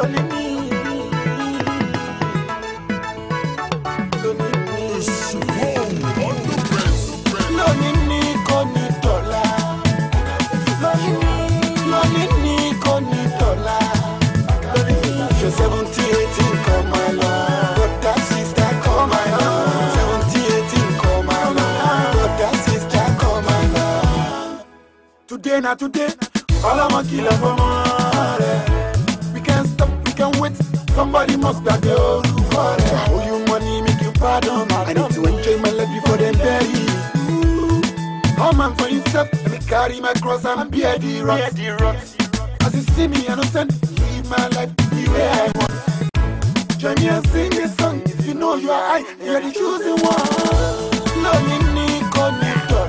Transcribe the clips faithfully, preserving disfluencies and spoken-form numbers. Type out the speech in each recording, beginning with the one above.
Today, not today, all I want kill for more. We can't stop, we can't wait. Somebody must back the old for it. I owe you money, make you pardon. I need to enjoy my life before them bury you. Come on for yourself, let me carry my cross and bear the rocks. As you see me innocent, live my life the way I want. Join me and sing this song. If you know you are I, you're the chosen one. Love me, Nico, Nico,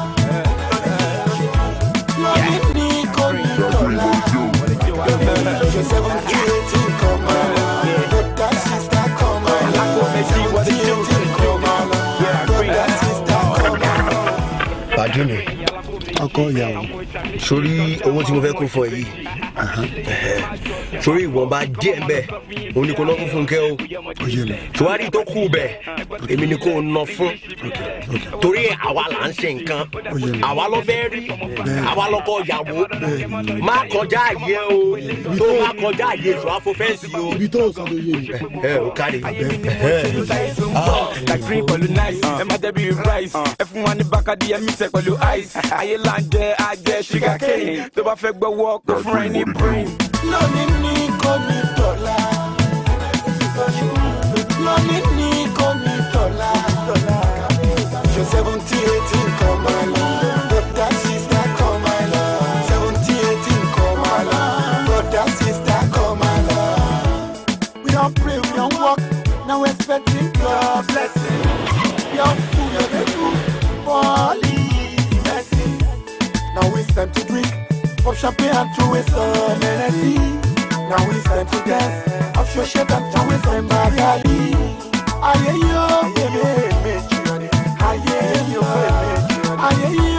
Pardon me. Ọkọ ìyàwó. Sórí owó tí mo fẹ́ kó fún ẹ yìí. Sórí ìwọ̀nba díẹ̀ ń bẹ, òun ni kò ná fún Fúnkẹ́ o. Ṣùwárí tó kù bẹ̀, èmi ni kò ná fún. Torí àwa là ń ṣe nǹkan, àwa ló fẹ́ rí, àwa lọ́kọ ìyàwó. Má kọjá àyè o, tó má kọjá àyè ìṣọ́ afọ́fẹ́sì o. Ibi tó sọ ló yé mi. Ẹ ò kárí. Like green pẹ̀lú nice, ẹ má jẹ́ bí rice, ẹ fún wa ní Bacardi ẹ mix ẹ pẹ̀lú ice. Ayé là ń jẹ àjẹ sugar cane, tó bá fẹ́ gbọ́wọ́ kó fún ẹ ní brain. Lónìí ní kò ní dọ́là. Lónìí ní kò ní dọ́là. You're seventeen, eighteen, come my love. Brother, sister, come my love. seventeen, eighteen, come my love. Brother, sister, come my love. We don't pray, we don't walk. Now we're expecting your blessing. Your food, your food, police blessing. Now it's time to drink. Pop champagne and throw it some energy. Now it's time to dance. Off your shirt and throw it some Magali. Aye yo, baby, aye yo, aye yo.